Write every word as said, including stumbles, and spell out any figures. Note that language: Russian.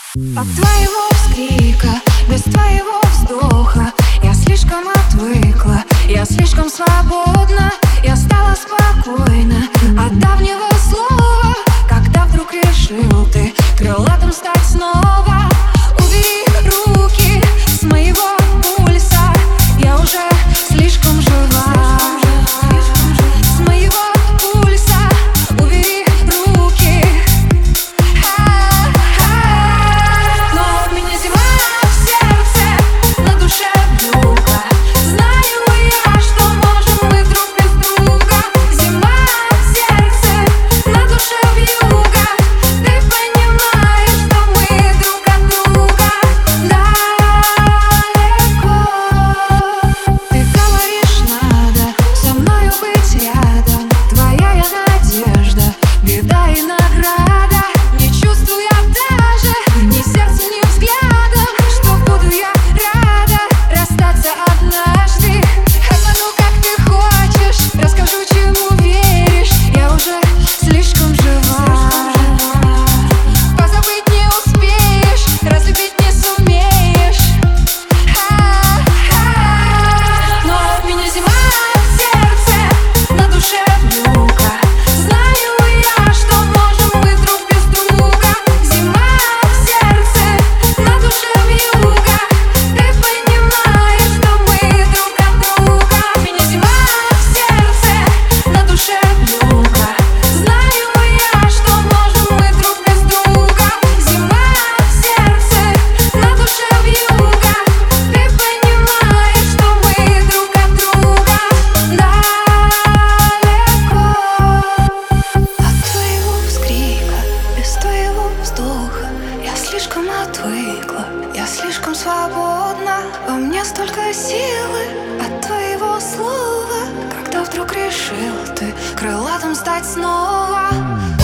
От твоего вскрика, без твоего вздоха я слишком отвыкла, я слишком свободна, я стала спокойна от давнего слова, когда вдруг решил ты крылатым стать снова. Убери руки с моего пульса, я уже слишком жива. С моего пульса убери руки. Но у меня зима в сердце, на душе вьюга. Знаю я, что можем мы друг без друга. Зима в сердце, на душе вьюга. Ты понимаешь, что мы друг от друга далеко. Ты говоришь, надо со мною быть рядом. Твоя я надежда, беда и награда. Не чувствую я даже ни сердцем, ни взглядом, что буду я рада расстаться однажды. Обману, как ты хочешь, расскажу, чему веришь. Я уже слишком жива. Позабыть не успеешь, разлюбить не сумеешь. Но у меня зима в сердце, на душе вьюга. Знаю я, что можем мы друг без друга. Зима в сердце, на душе вьюга. Ты понимаешь, что мы друг от друга. У меня зима в сердце, на душе вьюга. Знаю я, что можем мы друг без друга. Зима в сердце, на душе вьюга. Ты понимаешь, что мы друг от друга далеко. От твоего вскрика, без твоего вздоха я слишком отвыкла, я слишком свободна. Во мне столько силы от твоего слова, когда вдруг решил ты крылатым стать снова.